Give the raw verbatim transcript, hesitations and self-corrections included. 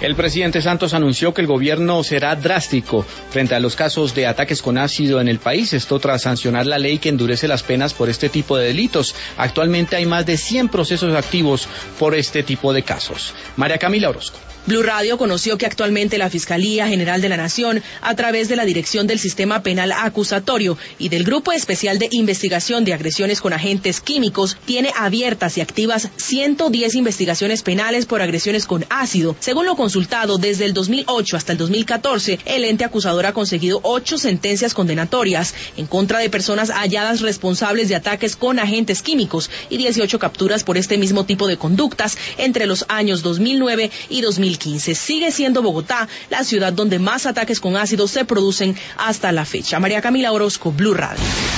El presidente Santos anunció que el gobierno será drástico frente a los casos de ataques con ácido en el país, esto tras sancionar la ley que endurece las penas por este tipo de delitos. Actualmente hay más de cien procesos activos por este tipo de casos. María Camila Orozco. Blue Radio conoció que actualmente la Fiscalía General de la Nación, a través de la Dirección del Sistema Penal Acusatorio y del Grupo Especial de Investigación de Agresiones con Agentes Químicos, tiene abiertas y activas ciento diez investigaciones penales por agresiones con ácido. Según lo consultado, desde el dos mil ocho hasta el dos mil catorce, el ente acusador ha conseguido ocho sentencias condenatorias en contra de personas halladas responsables de ataques con agentes químicos y dieciocho capturas por este mismo tipo de conductas entre los años dos mil nueve y dos mil quince. Sigue siendo Bogotá la ciudad donde más ataques con ácido se producen hasta la fecha. María Camila Orozco, Blue Radio.